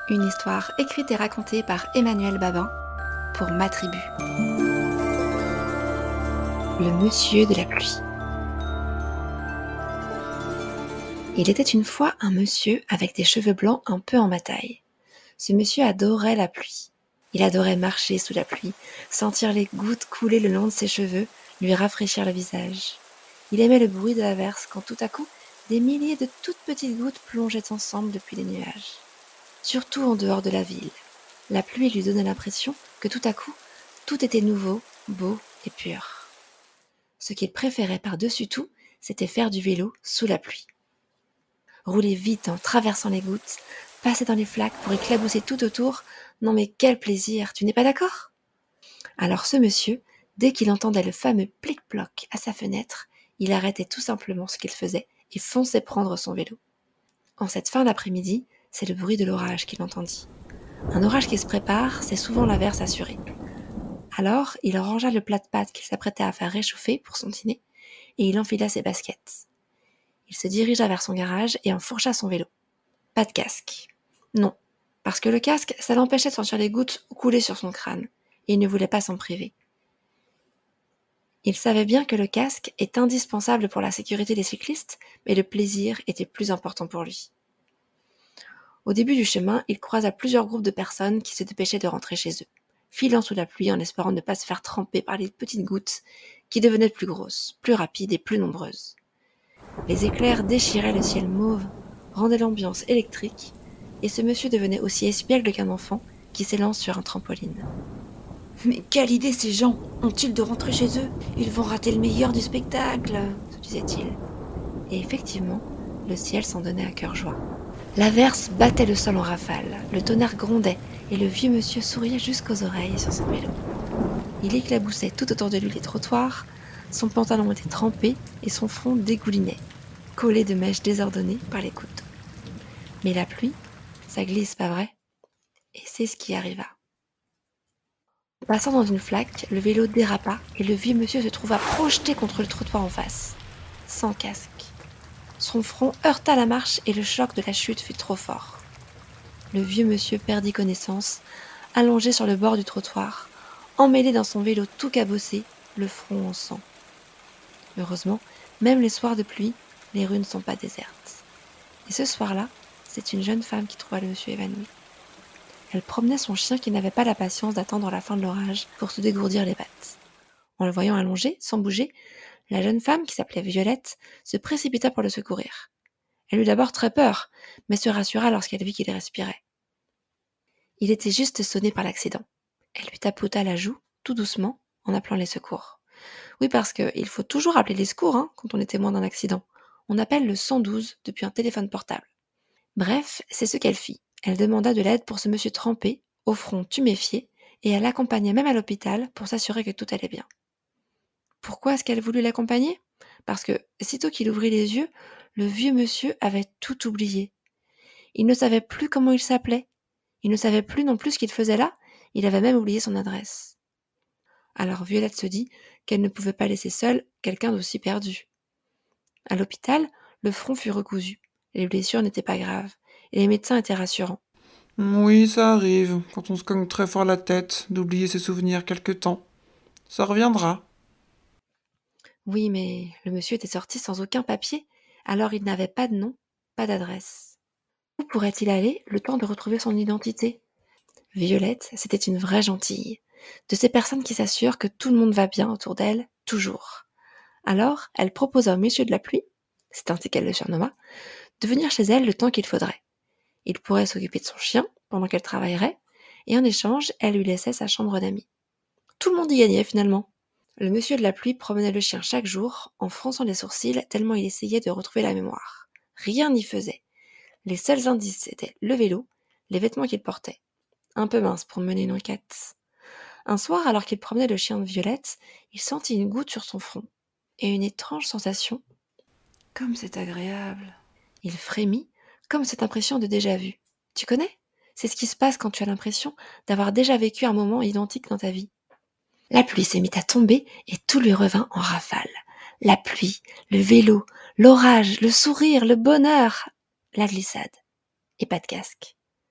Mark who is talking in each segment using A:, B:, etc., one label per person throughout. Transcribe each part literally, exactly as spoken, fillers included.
A: Une histoire écrite et racontée par Emmanuel Babin pour Ma Tribu. Le monsieur de la pluie. Il était une fois un monsieur avec des cheveux blancs un peu en bataille. Ce monsieur adorait la pluie. Il adorait marcher sous la pluie, sentir les gouttes couler le long de ses cheveux, lui rafraîchir le visage. Il aimait le bruit de l'averse quand tout à coup, des milliers de toutes petites gouttes plongeaient ensemble depuis les nuages. Surtout en dehors de la ville. La pluie lui donnait l'impression que tout à coup, tout était nouveau, beau et pur. Ce qu'il préférait par-dessus tout, c'était faire du vélo sous la pluie. Rouler vite en traversant les gouttes, passer dans les flaques pour éclabousser tout autour, non mais quel plaisir, tu n'es pas d'accord ? Alors ce monsieur, dès qu'il entendait le fameux plic-ploc à sa fenêtre, il arrêtait tout simplement ce qu'il faisait et fonçait prendre son vélo. En cette fin d'après-midi, c'est le bruit de l'orage qu'il entendit. Un orage qui se prépare, c'est souvent l'averse assurée. Alors, il rangea le plat de pâtes qu'il s'apprêtait à faire réchauffer pour son dîner, et il enfila ses baskets. Il se dirigea vers son garage et enfourcha son vélo. Pas de casque. Non, parce que le casque, ça l'empêchait de sentir les gouttes couler sur son crâne, et il ne voulait pas s'en priver. Il savait bien que le casque est indispensable pour la sécurité des cyclistes, mais le plaisir était plus important pour lui. Au début du chemin, il croisa plusieurs groupes de personnes qui se dépêchaient de rentrer chez eux, filant sous la pluie en espérant ne pas se faire tremper par les petites gouttes qui devenaient plus grosses, plus rapides et plus nombreuses. Les éclairs déchiraient le ciel mauve, rendaient l'ambiance électrique, et ce monsieur devenait aussi espiègle qu'un enfant qui s'élance sur un trampoline. « Mais quelle idée ces gens ont-ils de rentrer chez eux ? Ils vont rater le meilleur du spectacle !» se disait-il. Et effectivement, le ciel s'en donnait à cœur joie. L'averse battait le sol en rafales, le tonnerre grondait et le vieux monsieur souriait jusqu'aux oreilles sur son vélo. Il éclaboussait tout autour de lui les trottoirs, son pantalon était trempé et son front dégoulinait, collé de mèches désordonnées par les gouttes. Mais la pluie, ça glisse, pas vrai ? Et c'est ce qui arriva. Passant dans une flaque, le vélo dérapa et le vieux monsieur se trouva projeté contre le trottoir en face, sans casque. Son front heurta la marche et le choc de la chute fut trop fort. Le vieux monsieur perdit connaissance, allongé sur le bord du trottoir, emmêlé dans son vélo tout cabossé, le front en sang. Heureusement, même les soirs de pluie, les rues ne sont pas désertes. Et ce soir-là, c'est une jeune femme qui trouva le monsieur évanoui. Elle promenait son chien qui n'avait pas la patience d'attendre la fin de l'orage pour se dégourdir les pattes. En le voyant allongé, sans bouger, la jeune femme, qui s'appelait Violette, se précipita pour le secourir. Elle eut d'abord très peur, mais se rassura lorsqu'elle vit qu'il respirait. Il était juste sonné par l'accident. Elle lui tapota la joue, tout doucement, en appelant les secours. Oui, parce qu'il faut toujours appeler les secours hein, quand on est témoin d'un accident. On appelle le cent douze depuis un téléphone portable. Bref, c'est ce qu'elle fit. Elle demanda de l'aide pour ce monsieur trempé, au front tuméfié, et elle l'accompagna même à l'hôpital pour s'assurer que tout allait bien. Pourquoi est-ce qu'elle voulut l'accompagner ? Parce que, sitôt qu'il ouvrit les yeux, le vieux monsieur avait tout oublié. Il ne savait plus comment il s'appelait. Il ne savait plus non plus ce qu'il faisait là. Il avait même oublié son adresse. Alors Violette se dit qu'elle ne pouvait pas laisser seule quelqu'un d'aussi perdu. À l'hôpital, le front fut recousu. Les blessures n'étaient pas graves. Et les médecins étaient rassurants.
B: Oui, ça arrive, quand on se cogne très fort la tête, d'oublier ses souvenirs quelque temps. Ça reviendra.
A: Oui, mais le monsieur était sorti sans aucun papier, alors il n'avait pas de nom, pas d'adresse. Où pourrait-il aller le temps de retrouver son identité ? Violette, c'était une vraie gentille, de ces personnes qui s'assurent que tout le monde va bien autour d'elle, toujours. Alors, elle proposa au monsieur de la pluie, c'est ainsi qu'elle le surnomma, de venir chez elle le temps qu'il faudrait. Il pourrait s'occuper de son chien pendant qu'elle travaillerait, et en échange, elle lui laissait sa chambre d'amis. Tout le monde y gagnait finalement. Le monsieur de la pluie promenait le chien chaque jour, en fronçant les sourcils tellement il essayait de retrouver la mémoire. Rien n'y faisait. Les seuls indices étaient le vélo, les vêtements qu'il portait. Un peu mince pour mener une enquête. Un soir, alors qu'il promenait le chien de Violette, il sentit une goutte sur son front, et une étrange sensation. Comme c'est agréable. Il frémit, comme cette impression de déjà-vu. Tu connais ? C'est ce qui se passe quand tu as l'impression d'avoir déjà vécu un moment identique dans ta vie. La pluie se mit à tomber et tout lui revint en rafale. La pluie, le vélo, l'orage, le sourire, le bonheur, la glissade. Et pas de casque.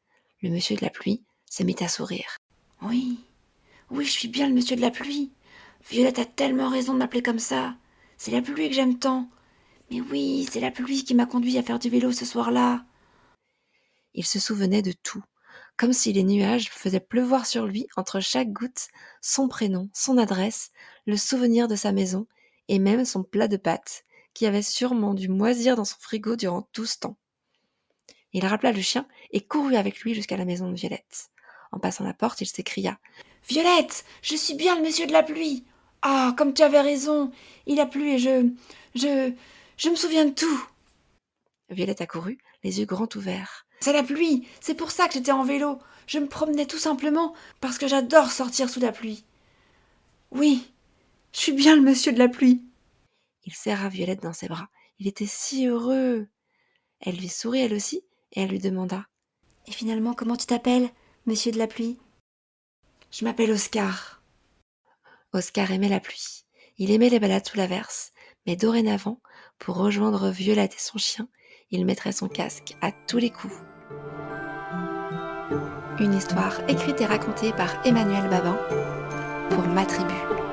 A: Le monsieur de la pluie se mit à sourire. « Oui, oui, je suis bien le monsieur de la pluie. Violette a tellement raison de m'appeler comme ça. C'est la pluie que j'aime tant. Mais oui, c'est la pluie qui m'a conduit à faire du vélo ce soir-là. » Il se souvenait de tout, comme si les nuages faisaient pleuvoir sur lui entre chaque goutte son prénom, son adresse, le souvenir de sa maison et même son plat de pâtes qui avait sûrement dû moisir dans son frigo durant tout ce temps. Il rappela le chien et courut avec lui jusqu'à la maison de Violette. En passant la porte, il s'écria « Violette, je suis bien le monsieur de la pluie. Ah, comme tu avais raison, il a plu et je... je... je me souviens de tout. » Violette accourut, les yeux grands ouverts. « C'est la pluie, c'est pour ça que j'étais en vélo. Je me promenais tout simplement parce que j'adore sortir sous la pluie. Oui, je suis bien le monsieur de la pluie. » Il serra Violette dans ses bras. Il était si heureux. Elle lui sourit elle aussi et elle lui demanda « Et finalement, comment tu t'appelles, monsieur de la pluie ?»« Je m'appelle Oscar. » Oscar aimait la pluie. Il aimait les balades sous l'averse, mais dorénavant, pour rejoindre Violette et son chien, il mettrait son casque à tous les coups. Une histoire écrite et racontée par Emmanuel Babin pour Ma Tribu.